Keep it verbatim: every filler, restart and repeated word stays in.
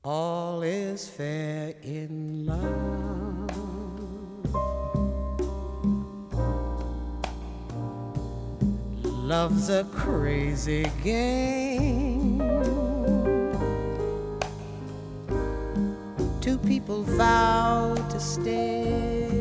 all is fair in love. Love's a crazy game. Two people vow to stay